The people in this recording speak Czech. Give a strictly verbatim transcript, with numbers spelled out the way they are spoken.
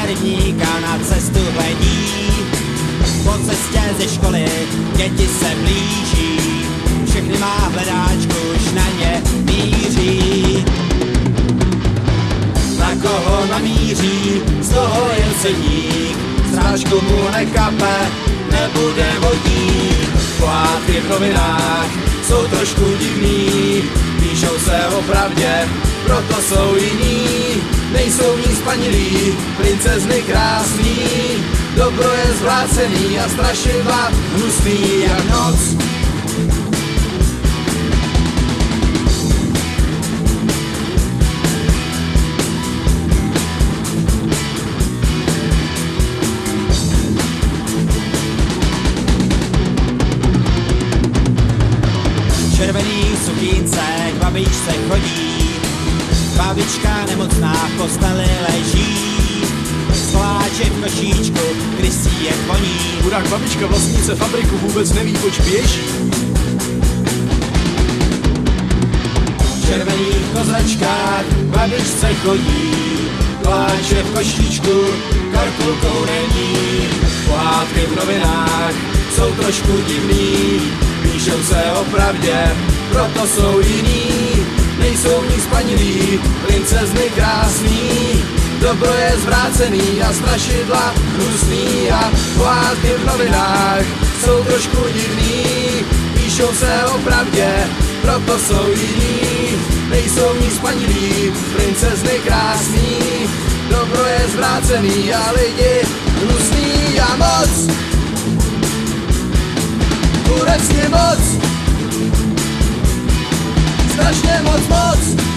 rybníka na cestu hledí. Po cestě ze školy děti se blíží, všechny má v hledáčku, už na ně míří. Na koho namíří, z toho je ceník, strážku mu nekape, nebude vodník. Pohádky v novinách jsou trošku divný, píšou se o pravdě, proto jsou jiní. Nejsou v ní spanilí, princezny krásný, dobro je zvrácený a strašidla hnusný jak noc. Červený sukínce k babičce chodí, babička nemocná v posteli leží. Koláče v košíčku, když si je voní. Chudák babička vlastnice fabriku vůbec neví, poč běží. V červených kozačkách k babičce chodí, koláče v košíčku, karkulkou není. Pohádky v novinách jsou trošku divný, píšou se o pravdě, proto jsou jiní. Nejsou v ní spanilí, princezny krásný, dobro je zvrácený a strašidla hnusný. A pohádky v novinách jsou trošku divný, píšou se o pravdě, proto jsou jiní. Nejsou v ní spanilí, princezny krásný, dobro je zvrácený a lidi hnusný. A moc, úrecně moc, strašně moc moc.